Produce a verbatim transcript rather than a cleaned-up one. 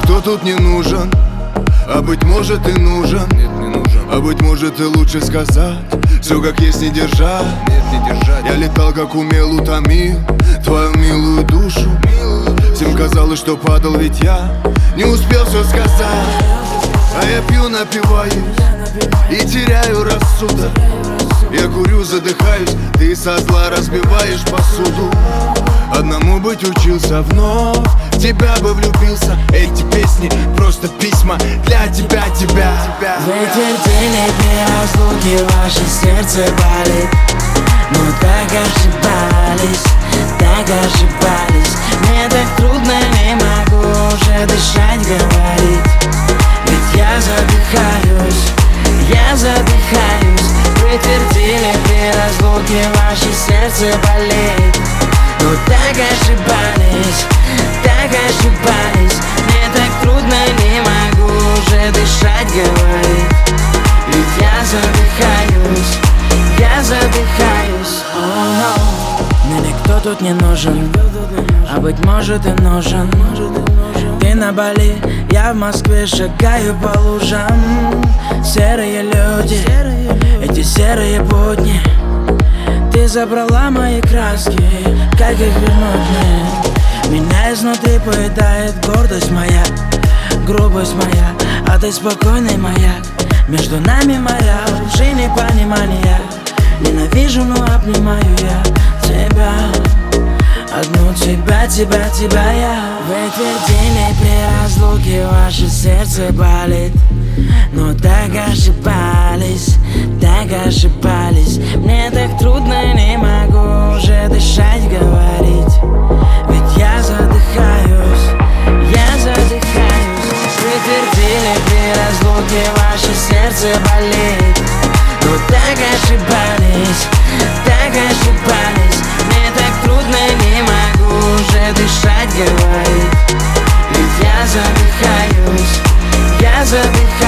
никто тут не нужен, а быть может и нужен. Нет, не нужен. А быть может и лучше сказать все как есть, не держать. Нет, не держать. Я летал как умел, утомил твою милую душу. Всем казалось, что падал, ведь я не успел все сказать. А я пью, напиваюсь и теряю рассудок. Я курю, задыхаюсь, ты со зла разбиваешь посуду. Одному быть учился вновь, в тебя бы влюбился. Эти песни просто письма для тебя, тебя, тебя. Вы твердили при разлуке, ваше сердце болит. Но так ошибались, так ошибались. Мне так трудно, не могу уже дышать, говорить. Ведь я задыхаюсь, я задыхаюсь. Вы твердили при разлуке, ваше сердце болит. Но так ошибались, так ошибались. Мне так трудно, не могу уже дышать, говорить. Ведь я задыхаюсь, я задыхаюсь. Oh, no. Мне никто тут не нужен, а быть может и нужен. Ты на Бали, я в Москве, шагаю по лужам. Серые люди, эти серые будни. Ты забрала мои краски, как их вернуть мне? Меня изнутри поедает гордость моя, грубость моя, а ты спокойный маяк. Между нами моря, лжи непонимания. Ненавижу, но обнимаю я тебя, одну тебя, тебя, тебя я. Вы твердили при разлуке, ваше сердце болит. Но так ошибались, так ошибались. Мне так трудно, не могу уже дышать, говорить. Ведь я задыхаюсь, я задыхаюсь. Вы твердили при разлуке, ваше сердце болит. Но так ошибались, так ошибались. Мне так трудно, не могу уже дышать, говорить. Ведь я задыхаюсь, я задыхаюсь.